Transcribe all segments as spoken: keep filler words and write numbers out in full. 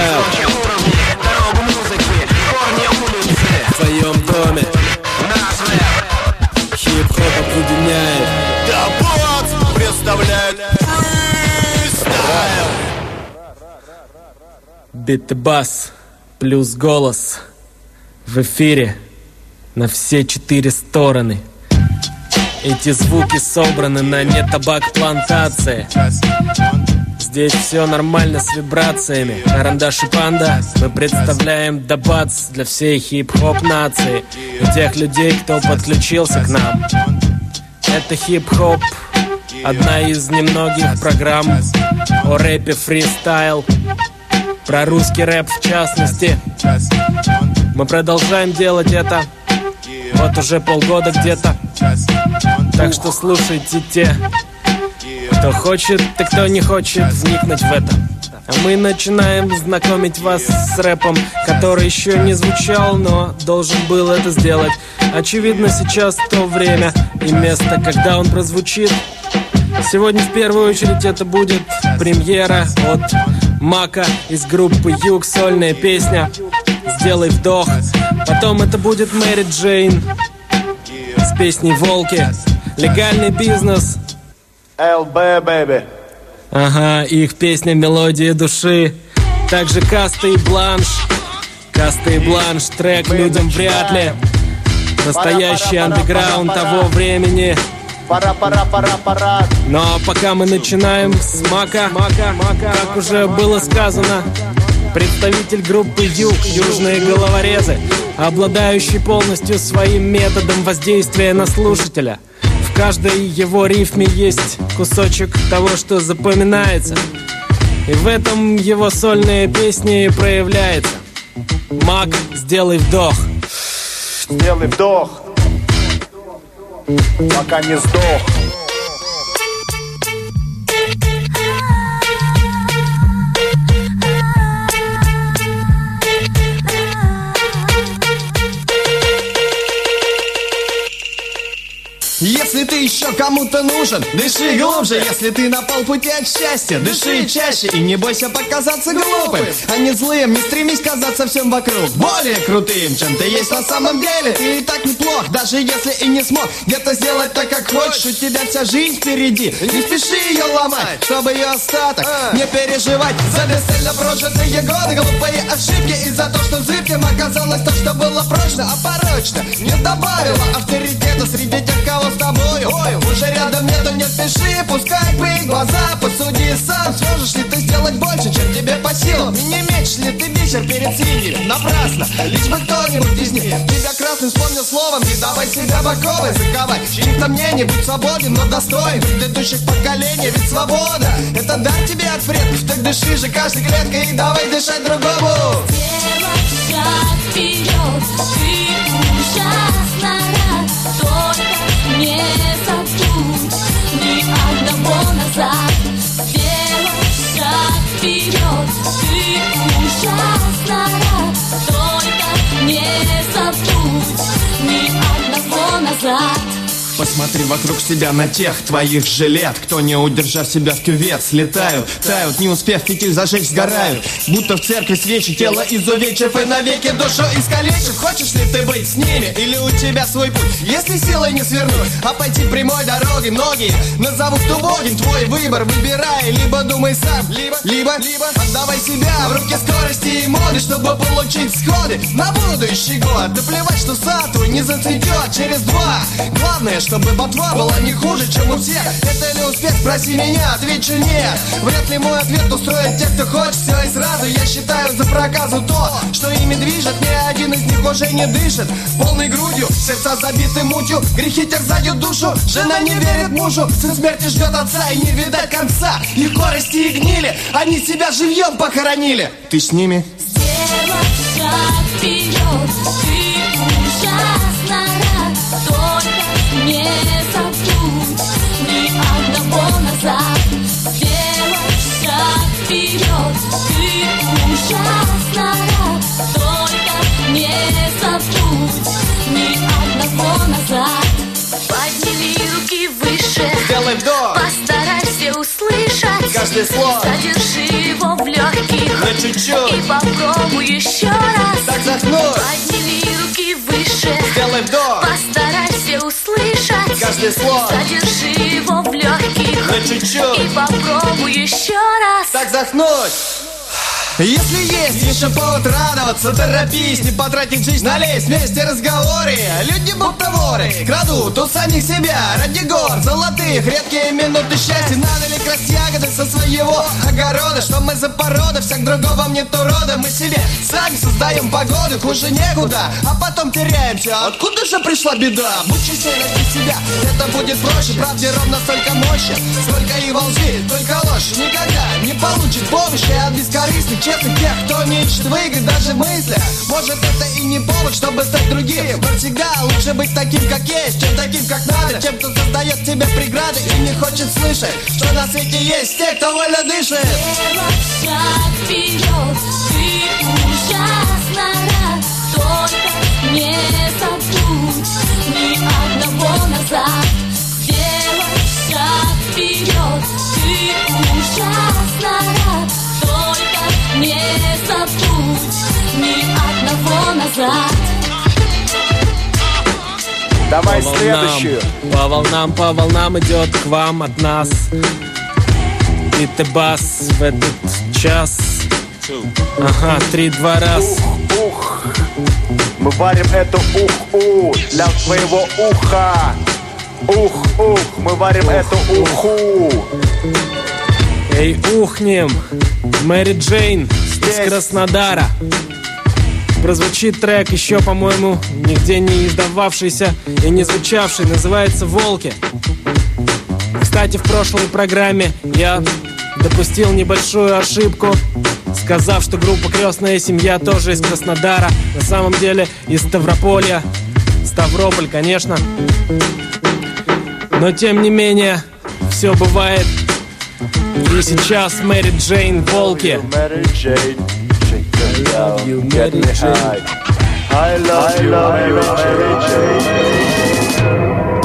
рэп в твоем доме. Хип-хоп объединяет. Дабац представляет фристайл. Бит и бас плюс голос в эфире на все четыре стороны. Эти звуки собраны на нетабак плантации. Здесь все нормально с вибрациями. Карандаш и панда. Мы представляем дабац для всей хип-хоп нации и тех людей, кто подключился к нам. Это хип-хоп, одна из немногих программ о рэпе фристайл, про русский рэп в частности. Мы продолжаем делать это вот уже полгода где-то. Так что слушайте те, кто хочет и кто не хочет вникнуть в это. А мы начинаем знакомить вас с рэпом, который еще не звучал, но должен был это сделать. Очевидно, сейчас то время и место, когда он прозвучит. Сегодня в первую очередь это будет премьера от Мака из группы Юг, сольная песня «Сделай вдох». Потом это будет Мэри Джейн с песней «Волки». Легальный бизнес. эл би, baby. Ага, их песня «Мелодия души». Также Каста и Бланш. Каста и Бланш, трек людям вряд ли. Настоящий андеграунд того времени. Пора, пора, пора, пора. Но пока мы начинаем с Мака, Мака, Мака, как уже было сказано, представитель группы Юг, южные головорезы, обладающий полностью своим методом воздействия на слушателя. В каждой его рифме есть кусочек того, что запоминается. И в этом его сольные песни проявляется. Мак, сделай вдох. Сделай вдох, пока не сдох. Если ты еще кому-то нужен, дыши глубже. Если ты на полпути от счастья, дыши чаще. И не бойся показаться глупым, а не злым. Не стремись казаться всем вокруг более крутым, чем ты есть на самом деле. Ты и так неплох, даже если и не смог где-то сделать так, как хочешь. У тебя вся жизнь впереди, не спеши ее ломать, чтобы ее остаток не переживать. За бесцельно прожитые годы, глупые ошибки, и за то, что зыбким оказалось то, что было прочно, а порочно не добавило авторитета среди тех, кого с тобою уже рядом нету. Не спеши, пускай бы глаза, посуди сам. Сможешь ли ты сделать больше, чем тебе по силам? И не мечешь ли ты бисер перед свиньями? Напрасно, лишь бы кто-нибудь из них тебя красным вспомнил словом. Не давай себя в оковы заковать чьих-то мнений, будь свободен, но достоин предыдущих поколений. Ведь свобода — это дар тебе от предков. Так дыши же каждой клеткой и давай дышать другому. Сделай шаг вперед, ты ужасно рад, только не забудь ни одного назад. Сделай шаг вперед, ты ужасно рад, только не забудь ни одного назад. Посмотри вокруг себя на тех твоих же лет, кто, не удержав себя в кювет, слетают, тают, не успев фитиль зажечь, сгорают. Будто в церкви свечи, тело изувечив и навеки душу искалечив. Хочешь ли ты быть с ними или у тебя свой путь? Если силой не свернуть, а пойти прямой дорогой, многие назовут убогим твой выбор. Выбирай, либо думай сам, либо, либо, либо отдавай себя в руки скорости и моды, чтобы получить сходы на будущий год. Да плевать, что сад твой не зацветет через два. Главное, чтобы ботва была не хуже, чем у всех. Это ли успех? Спроси меня, отвечу нет. Вряд ли мой ответ устроит тех, кто хочет все и сразу. Я считаю за проказу то, что ими движет. Ни один из них уже не дышит полной грудью, сердца забиты мутью, грехи терзают душу. Жена не верит мужу, сын смерти ждет отца, и не видать конца. Их корости и гнили, они себя живьем похоронили. Ты с ними? Сделай шаг вперед, ты ужасно рад, только не забудь ни одного назад. Сделай шаг вперед, ты ужасно рад, только не забудь ни одного назад. Подними руки выше, Сделай вдох, постарайся услышать каждое слово. Задержи его в легких на чуть-чуть и попробуй еще раз. так загнуть. Подними руки выше, Сделай вдох, постарайся услышать каждое слово. Задержи его в легких на чуть-чуть и попробуй еще раз. так загнуть. Если есть еще повод радоваться, торопись, не потратив жизнь на лезть. Вместе разговоры, люди будто воры, крадут у самих себя ради гор золотых. Редкие минуты счастья, надо ли красть ягоды со своего огорода? Что мы за порода, всяк другого мне то рода. Мы себе сами создаем погоду, хуже некуда, а потом теряемся. Откуда же пришла беда? Будь честнее, найди себя, это будет проще. Правде ровно столько мощи, сколько и во лжи, только ложь никогда не получит помощи от бескорыстных, честных тех, кто не ищет выиграть даже в мыслях. Может, это и не повод, чтобы стать другим, но всегда лучше быть таким, как есть, чем таким, как надо. Чем кто создает тебе преграды и не хочет слышать, что на свете есть те, кто вольно дышит. Сделай шаг вперед, ты ужасно рад. Только не забудь ни одного назад. Сделай шаг вперед, ты ужасно рад. Только не забудь ни одного назад. Давай По волнам, следующую. по волнам, по волнам идет к вам от нас бит и бас в этот час. Ага, три-два раз. Ух, мы варим эту ух-у для твоего уха. Ух-ух, мы варим эту уху. Эй, ухнем, Мэри Джейн из Краснодара. Прозвучит трек еще, по-моему, нигде не издававшийся и не звучавший. Называется «Волки». Кстати, в прошлой программе я допустил небольшую ошибку, сказав, что группа «Крестная семья» тоже из Краснодара. На самом деле из Ставрополья. Ставрополь, конечно. Но тем не менее, все бывает. И сейчас Мэри Джейн, «Волки». Мэри Джейн, I love you, get me high. I love you, Мэри Джейн.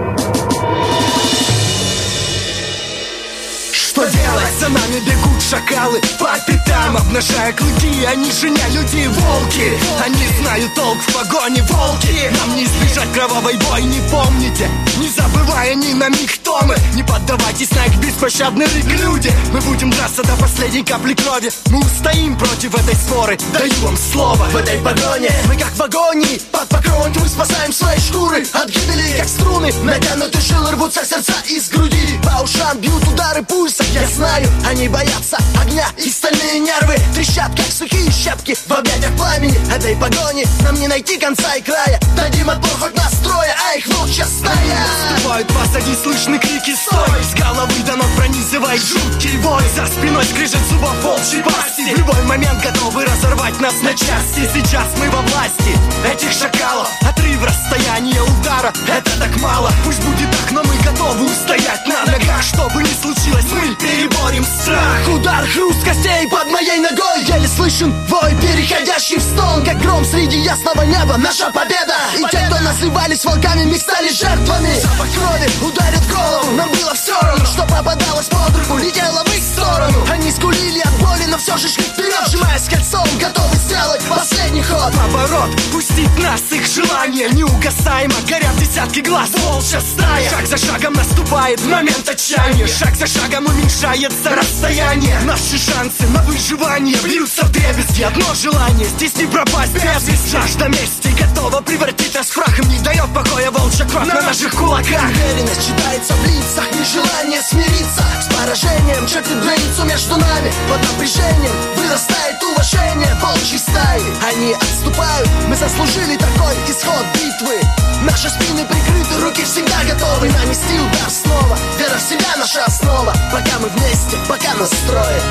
Что делать? За нами бегут шакалы по пятам, обнажая клыки. Они же не люди, волки. Они знают толк в погоне, волки. Нам не избежать кровавой бойни, помните, не забывая ни на миг, кто мы. Не поддавайтесь на их беспощадный рык, люди. Мы будем драться до последней капли крови. Мы устоим против этой своры, даю вам слово. В этой погоне мы как в агонии, под покровом мы спасаем свои шкуры от гибели, как струны. Натянутые жилы рвутся сердца из груди. По ушам бьют удары пульса, я знаю. Они боятся огня, и стальные нервы трещат, как сухие щепки в объятиях пламени. Этой погони нам не найти конца и края. Дадим отпор хоть настроя, а их волчья стая. Наступают позади, слышны крики «Стой!» С головы до ног пронизывает жуткий вой. За спиной скрежет зубов волчьей пасти. В любой момент готовы разорвать нас на части. Сейчас мы во власти этих шакалов. Отрыв расстояния удара, это так мало. Пусть будет так, но мы готовы устоять на ногах. Что бы ни случилось, мы переборем страх. Удар, хруст костей под моей ногой. Еле слышен вой, переходящий в стон. Как гром среди ясного неба, наша победа. И те, кто назывались волками, мы стали жертвами. Запах крови ударит в голову. Нам было все равно, что попадалось под руку, летело в их сторону. Они скулили от боли, но все же шли вперед, сжимаясь кольцом, готовы сделать последний ход. Поворот, пустить нас их желание неугасаемо. Горят десятки глаз, волчья стая. Шаг за шагом наступает момент отчаяния. Шаг за шагом уменьшается расстояние. Наши шансы на выживание бьются в дребезги. Одно желание, здесь не пропасть без вести. Жажда мести готова превратить нас в прах. Им не дает покоя волчья кровь на наших кулаках. Уверенность читается в лицах, нежелание смириться с поражением. Чертит границу между нами. Под напряжением вырастает уважение волчьей стаи. Они отступают, мы заслужили такой исход битвы. Наши спины прикрыты, руки всегда готовы нанести удар снова. Вера в себя наша основа. Пока мы вместе, пока нас трое.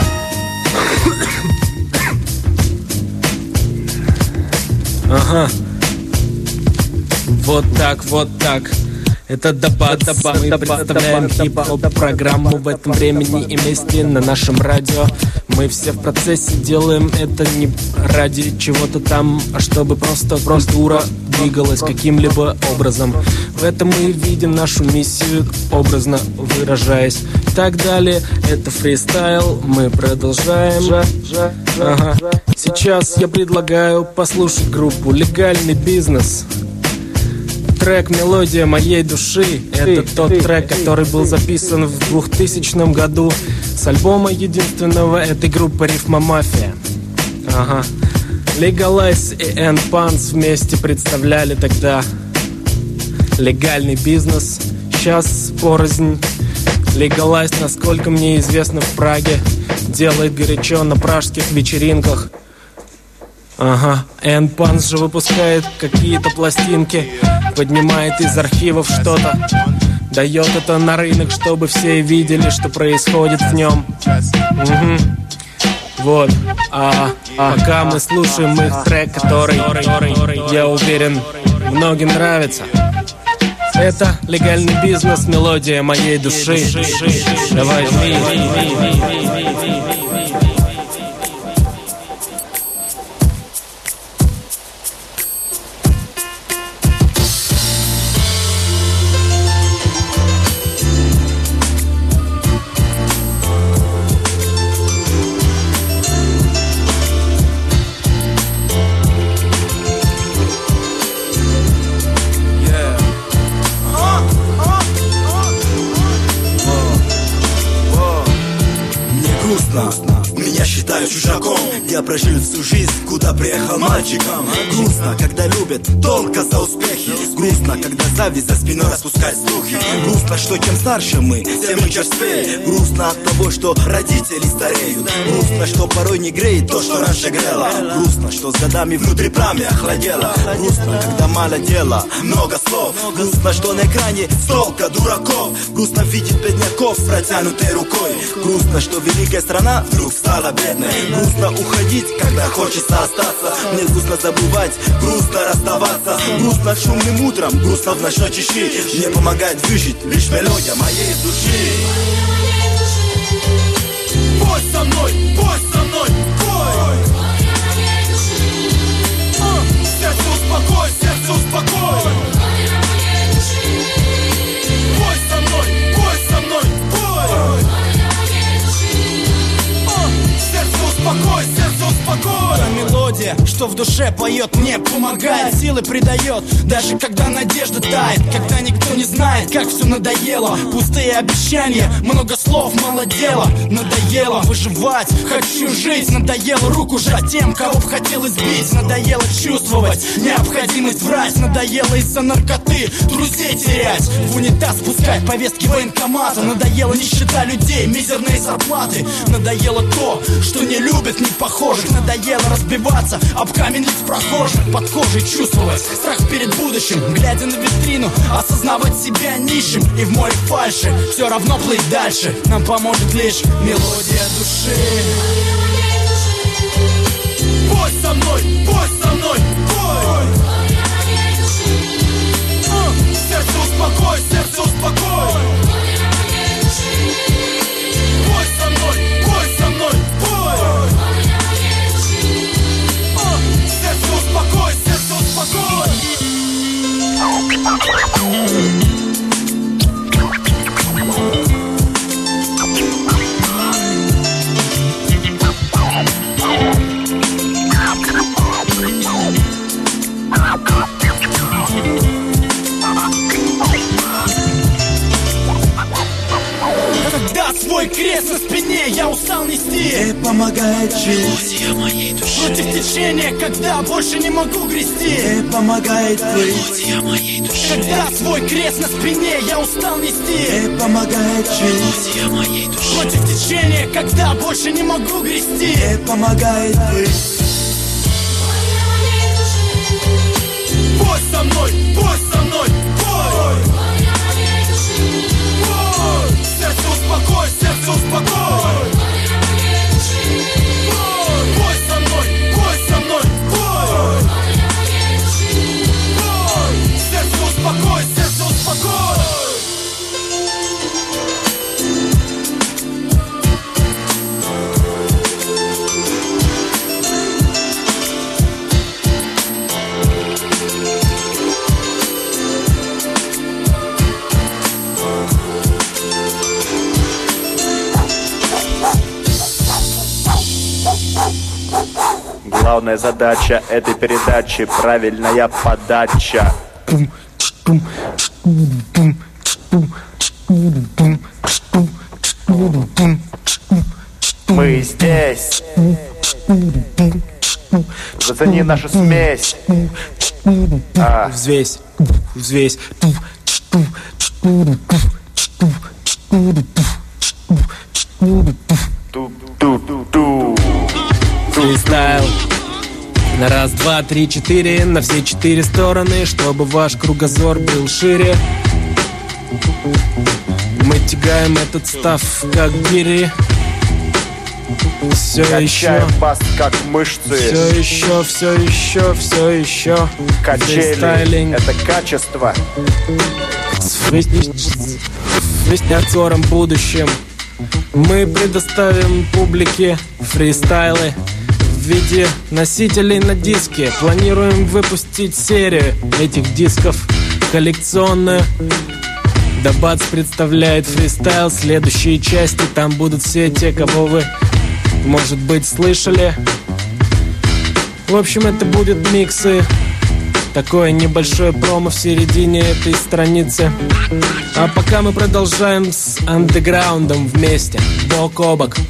Ага. Вот так, вот так. Это Дабат, Дабат. Мы представляем хип-хоп программу в этом времени и месте на нашем радио. Мы все в процессе делаем это не ради чего-то там, а чтобы просто, просто дура двигалась каким-либо образом. В этом мы видим нашу миссию, образно выражаясь. И так далее, это фристайл, мы продолжаем. Ага. Сейчас я предлагаю послушать группу «Легальный бизнес». Трек «Мелодия моей души» — это тот трек, который был записан в двухтысячном году с альбома единственного этой группы «Рифма Мафия». Ага. Legalize и N-Pants вместе представляли тогда легальный бизнес. Сейчас порознь. Legalize, насколько мне известно, в Праге делает горячо на пражских вечеринках. Ага. N-Pants же выпускает какие-то пластинки, поднимает из архивов что-то, дает это на рынок, чтобы все видели, что происходит в нем. Угу. Вот. А, а пока мы слушаем их трек, который, я уверен, многим нравится. Это «Легальный бизнес», «Мелодия моей души». Давай, жми. Меня считают чужаком. Я прожил всю жизнь, куда приехал мальчиком. Грустно, когда любят только за успехи. Грустно, когда зависть за спиной распускать слухи. Грустно, что чем старше мы, тем мы черствее. Грустно от того, что родители стареют. Грустно, что порой не греет то, что раньше грело. Грустно, что с годами внутри пламя охладело. Грустно, когда мало дела, много слов. Грустно, что на экране столько дураков. Грустно видеть бедняков с протянутой рукой. Грустно, что великая страна вдруг стала бедной. Грустно уходить, когда хочется остаться. Мне грустно забывать, грустно расставаться. Грустно шумным утром, грустно в ночной тиши. Мне помогает выжить лишь мелодия моей души. Пой со мной, пой со мной, пой. Сердце успокой, сердце успокой. Пой со мной, пой со мной, пой. Успокой, сердце успокой. Та мелодия, что в душе поет, мне помогает, силы придает, даже когда надежда тает. Когда никто не знает, как все надоело. Пустые обещания, много слов, мало дела. Надоело выживать, хочу жить. Надоело руку жать тем, кого б хотел избить. Надоело чувствовать необходимость врать. Надоело из-за наркоты друзей терять, в унитаз пускать повестки военкомата. Надоело нищета людей, мизерные зарплаты. Надоело то, что не любят, не похожих. Надоело разбиваться об камень лиц прохожих. Под кожей чувствовать страх перед будущим. Глядя на витрину, осознавать себя нищим. И в море фальши все равно плыть дальше нам поможет лишь мелодия души. Пой со мной, пой со мной, пой. Сердце успокой, сердце успокой. Пой со мной, пой со мной, пой. Сердце успокой, сердце успокой. Когда свой крест на спине я устал нести, Тебе помогает жить моей души. Против течения, когда больше не могу грести, Тебе помогает быть моей души. Когда свой крест на спине я устал нести, Тебе помогает жить моей души. Против течения, когда больше не могу грести, Тебе помогает быть. Пой со мной, пой со мной, пой. Пой. Сердце успокой, сердце успокой. Пой со мной, пой со мной, пой. Пой. Сердце успокой, сердце успокой. Главная задача этой передачи — правильная подача. Мы здесь. Зацени нашу смесь. А. Взвесь, взвесь. Ту-ту-ту. Фристайл. На раз, два, три, четыре, на все четыре стороны, чтобы ваш кругозор был шире. Мы тягаем этот став, как гири. Все еще, Качаем бас, как мышцы. все еще, все еще, все еще. Качели Фристайлинг. — это качество. С фристайлером будущем мы предоставим публике фристайлы в виде носителей на диске. Планируем выпустить серию этих дисков коллекционную. Дабац представляет фристайл. Следующие части, там будут все те, кого вы, может быть, слышали. В общем, это будут миксы. Такое небольшое промо в середине этой страницы. А пока мы продолжаем с андеграундом вместе, бок о бок.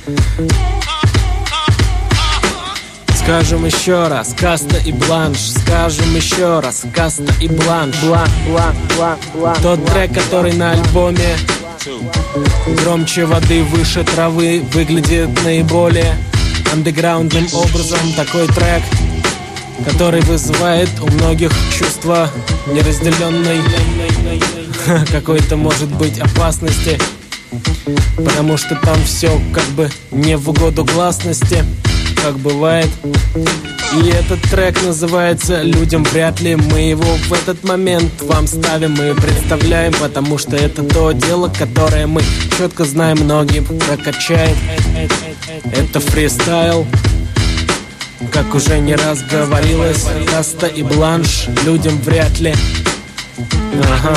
Скажем еще раз, Каста и Бланш. Скажем еще раз, Каста и Бланш. Бла, бла, бла, бла. Тот трек, который на альбоме громче воды, выше травы, выглядит наиболее андеграундным образом. Такой трек, который вызывает у многих чувство неразделенной какой-то, может быть, опасности, потому что там все как бы не в угоду гласности, как бывает. И этот трек называется «Людям вряд ли». Мы его в этот момент вам ставим и представляем, потому что это то дело, которое мы четко знаем, многим прокачает. Это фристайл. Как уже не раз говорилось, Каста и Бланш, людям вряд ли. Ага.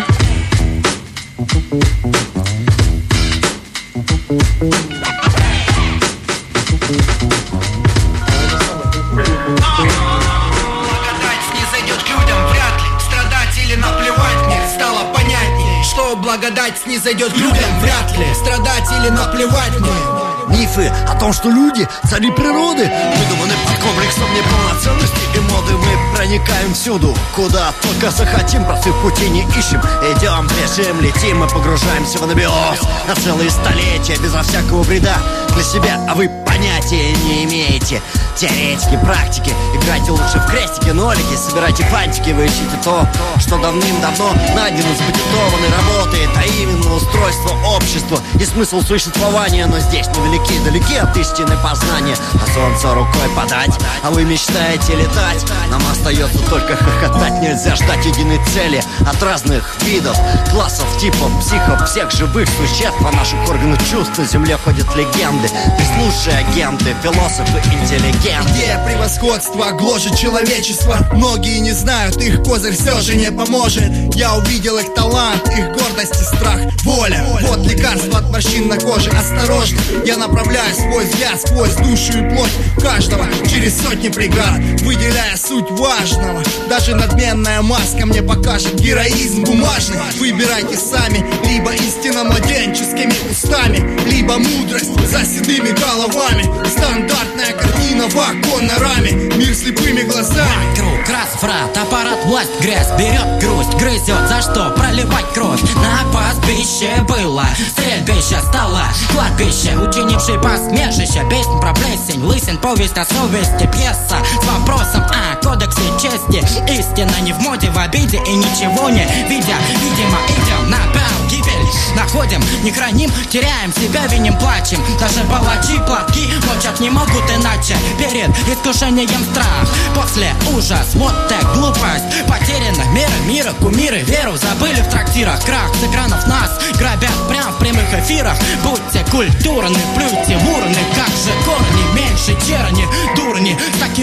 Благодать снизойдет к людям вряд ли. Страдать или наплевать мне стало понятнее, что благодать снизойдет к людям вряд ли. Страдать или наплевать мне. Мифы о том, что люди цари природы выдуманы под комплексом неполноценности и моды. Мы проникаем всюду, куда только захотим, простых путей не ищем. Идем, бежим, летим, мы погружаемся в анабиоз на целые столетия, безо всякого вреда для себя, а вы понятия не имеете. Теоретики, практики, играйте лучше в крестики, нолики, собирайте фантики, вы ищите то, что давным-давно найдено, запатентованы, работает, а именно устройство общества и смысл существования. Но здесь невелики, далеки от истины познания, а солнце рукой подать, а вы мечтаете летать. Нам остается только хохотать, нельзя ждать единой цели от разных видов, классов, типов, психов, всех живых существ. По наших органах чувств на земле ходят легенды, здесь лучшие агенты, философы, интеллигенты. Идея превосходства гложет человечество. Многие не знают, их козырь все же не поможет. Я увидел их талант, их гордость и страх, воля. Вот лекарство от морщин на коже. Осторожно, я направляю свой взгляд сквозь душу и плоть каждого, через сотни преград, выделяя суть важного. Даже надменная маска мне покажет героизм бумажный. Выбирайте сами, либо истина младенческими устами, либо мудрость за седыми головами. Стандартная картина в оконной раме, мир слепыми глазами. Круг, разврат, аппарат, власть, грязь берет грусть, грызет, за что проливать кровь. На пастбище было, стрельбище стало кладбище, учинивший посмешище. Песнь про плесень, лысин, повесть о совести, пьеса с вопросом о кодексе чести. Истина не в моде, в обиде и ничего не видя. Видимо, идем на бал, гибель находим, не храним, теряем себя, виним, плачем. Даже палачи платки мочат не могут иначе. Перед искушением страх, после ужас, вот так глупость. Потеряна мера, мира, кумиры, веру забыли в трактирах. Крах с экранов нас грабят прям в прямых эфирах. Будьте культурны, плюйте в урны, как же корни, меньше черни, дурни. С таким уровнем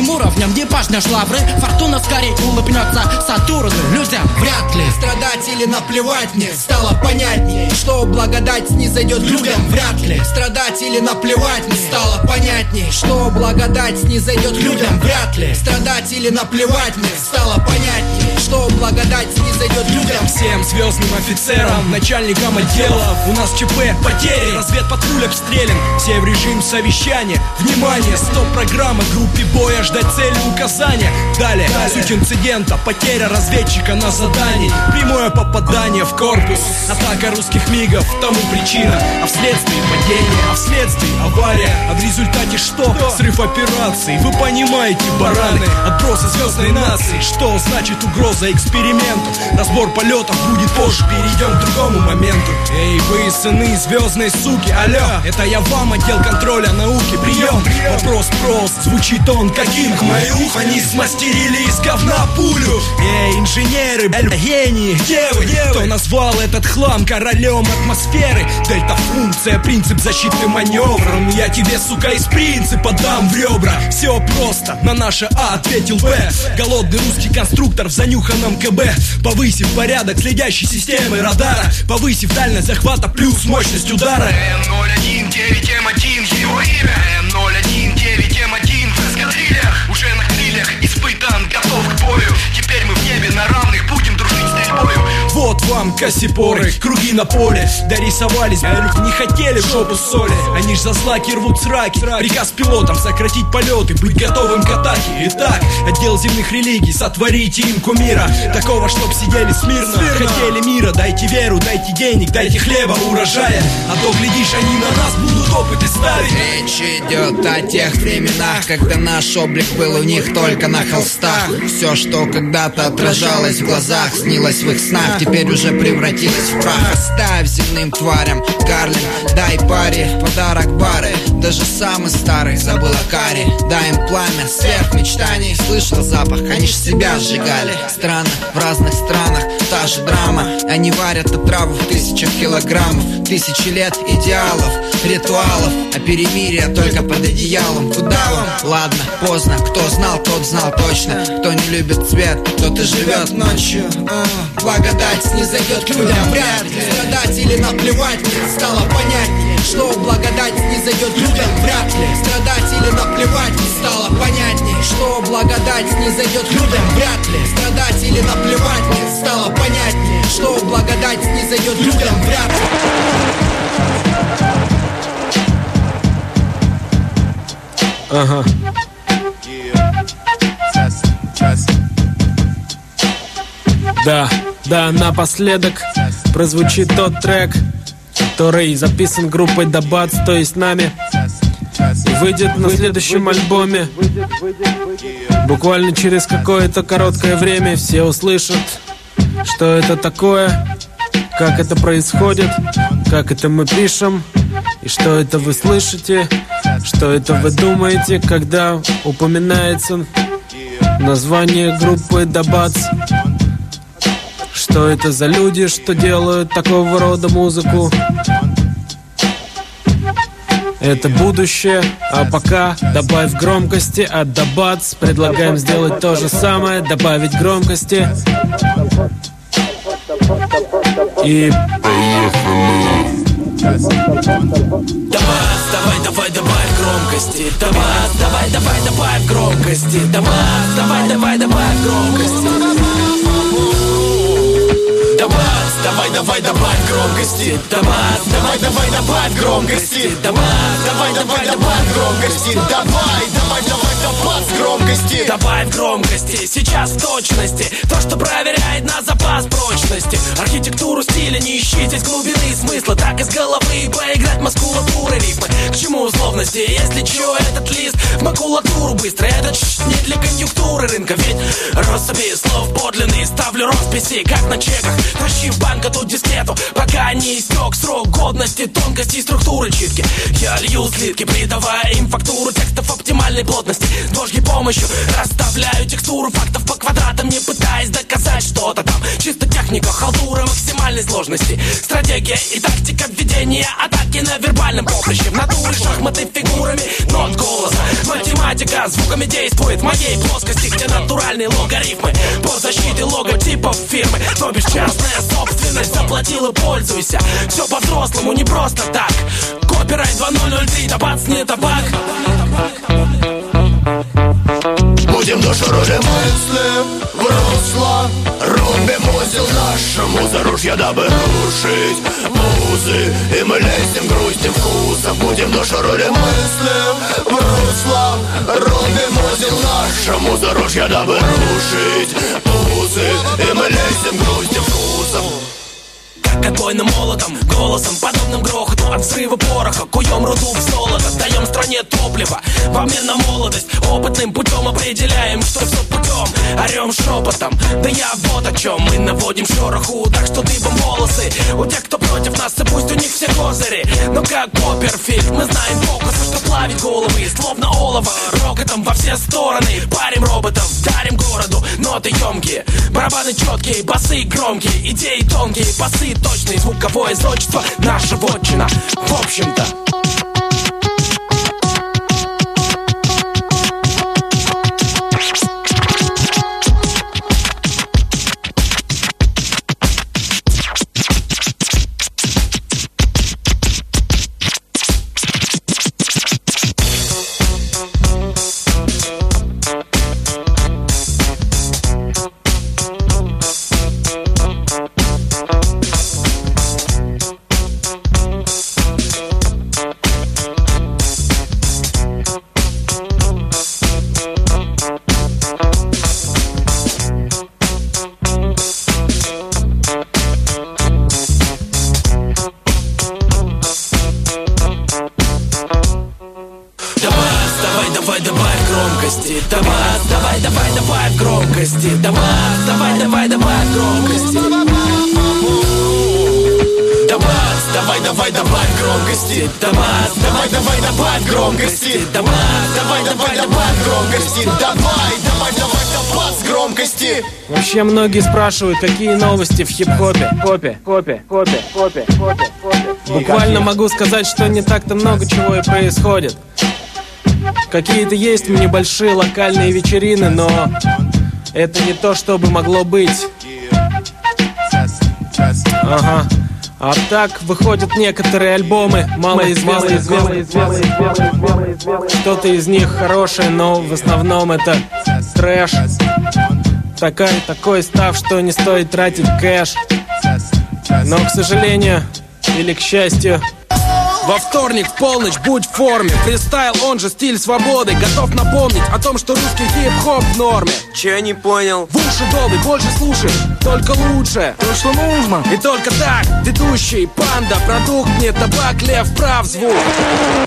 людям депашнешь лавры. Фортуна скорее улыбнется Сатурну. Людям вряд ли. Страдать или наплевать мне стало понятнее, что благодать снизойдет людям вряд ли. Страдать или наплевать мне стало понятнее, что благодать снизойдет людям вряд ли. Страдать или наплевать мне стало понятнее, что благодать снизойдет людям. Всем звездным офицерам, начальникам отделов, у нас ЧП, потери, разведпатруль обстрелян. Все в режим совещания. Внимание, стоп-программа, группе боя ждать цели указания. Далее, суть инцидента, потеря разведчика на задании, прямое попадание в корпус, атака русских мигов, тому причина. А вследствие падения, а вследствие авария. А в результате что? Срыв операции. Вы понимаете, бараны, отбросы звездной нации. Что значит угроза эксперименту? Разбор полетов будет позже, перейдем к другому моменту. Эй, вы сыны звездной суки, алло, это я вам, отдел контроля науки. Прием, вопрос прост, звучит он как инк. Мои ухо не смастерили из говна пулю. Эй, инженеры, блядь, гении, где вы? Кто назвал этот хлам королем атмосферы? Дельта-функция, принцип защиты маневром. Я тебе, сука, из принципа дам в ребра. Все просто, на наше А ответил Б. Голодный русский конструктор в занюханном КБ. Повысив порядок следящей системы радара, повысив дальность захвата плюс мощность удара. М ноль один девять М один его имя. М ноль один девять М один в эскадрильях. Уже на крыльях испытан, готов к бою. Теперь мы в небе на равных будем дружить стрельбою. Вот вам кассипоры, круги на поле. Дорисовались, не хотели в жопу соли. Они ж за злаки рвут сраки. Приказ пилотам сократить полеты, быть готовым к атаке. Итак, отдел земных религий, сотворите им кумира. Такого, чтоб сидели смирно, хотели мира. Дайте веру, дайте денег, дайте хлеба, урожая. А то, глядишь, они на нас будут опыты ставить. Речь идет о тех временах, когда наш облик был у них только на холстах. Все, что когда-то отражалось в глазах, снилось в их снах, теперь уже превратилось в прах. Оставь земным тварям Гарлем, дай паре подарок бары. Даже самый старый забыл о каре. Дай им пламя сверх мечтаний. Слышал запах, они ж себя сжигали. Странно, в разных странах та же драма. Они варят отраву в тысячах килограммов. Тысячи лет идеалов, ритуалов, а перемирие только под одеялом. Куда вам? Ладно, поздно. Кто знал, тот знал точно. Кто не любит цвет, тот и живет ночью. а, Благодать снизойдет к людям вряд ли. Страдать или наплевать мне стало понятнее, что благодать снизойдет к людям вряд ли. Страдать или наплевать мне стало понятнее, что благодать снизойдет к людям вряд ли. Страдать или наплевать мне стало понятнее, что благодать снизойдет к людям вряд ли. Ага. Да, да, напоследок прозвучит тот трек, который записан группой Dabats, то есть нами, и выйдет на следующем альбоме. Буквально через какое-то короткое время все услышат, что это такое, как это происходит, как это мы пишем, и что это вы слышите, что это вы думаете, когда упоминается название группы Dabats. Что это за люди, что делают такого рода музыку? Это будущее, а пока добавь громкости от Dabats. Предлагаем сделать то же самое, добавить громкости. И поехали. Dabats, давай, давай, добавь громкости. Dabats, давай, давай, добавь громкости. Dabats, давай, давай, добавь громкости. Dabats, давай, давай, добавь громкости. Dabats, давай, давай, добавь громкости. Dabats, давай, давай, добавь громкости. Давай, давай, давай, Dabats громкости. Добавь громкости, сейчас в точности то, что проверяет на запас прочности. Архитектуру стиля не ищи, здесь глубины и смысла. Так из головы поиграть мускулатуры рифмы. К чему условности, если чё, этот лист в макулатуру быстро. Это чш, не для конъюнктуры рынка, ведь россыпи слов подлинные. Ставлю росписи, как на чеках. Тащи в банк эту дискету, пока не истек срок годности, тонкости и структуры читки. Я лью слитки, придавая им фактуру текстов оптимальной плотности. Дождь помощью расставляю текстуру фактов по квадратам, не пытаясь доказать что-то там. Чисто техника, халтура максимальной сложности. Стратегия и тактика введения атаки на вербальном поприще. В натуре шахматы фигурами, нот голоса. Математика математика звуками действует в моей плоскости, где натуральные логарифмы под защитой логотипов фирмы. То бишь частная собственность, заплатил и пользуйся. Все по-взрослому, не просто так. Копирайт два ноль ноль три, да бац, не табак. Будем душу рубим мысли в русло, рубим узел нашему заружья, дабы рушить музы. И мы лезем, грустим вкусов. Будем душу рубим мысли в русло, рубим узел нашему заружья, дабы рушить музы. И мы лезем, грустим вкусов. Как отбойным молотом, голосом, подобным грохоту от взрыва пороха. Куем руду в золото, даем стране топливо в обмен на молодость. Опытным путем определяем, что все путем. Орем шепотом, да я вот о чем. Мы наводим шороху, так что дыбом волосы у тех, кто против нас, и пусть у них все козыри. Но как Копперфильд, мы знаем фокусы, что плавит головы, словно олово. Рокотом во все стороны, парим роботов, дарим городу ноты емкие. Барабаны четкие, басы громкие, идеи тонкие, басы точные, звуковое зодчество, наша вотчина, в общем-то. Давай, давай, давай громкости. Давай, давай, давай, давай громкости. Давай, давай, давай, давай громкости. Давай, давай, давай, давай громкости. Давай, давай, давай, давай громкости. Давай, давай, давай, давай громкости. Вообще многие спрашивают, какие новости в хип-хопе. Хопе, хопе, хопе, хопе, хопе, хопе. Буквально могу сказать, что не так-то много чего и происходит. Какие-то есть небольшие локальные вечерины, но это не то, что бы могло быть. Ага. А так выходят некоторые альбомы, малоизвестные. Что-то из них хорошее, но в основном это трэш. Такой, такой став, что не стоит тратить кэш. Но, к сожалению, или к счастью, во вторник в полночь будь в форме. Фристайл, он же стиль свободы. Готов напомнить о том, что русский хип-хоп в норме. Че не понял? В уши долбит, больше слушай, только лучше. То, что нужно. И только так, ведущий, панда, продукт, не табак, лев, прав звук.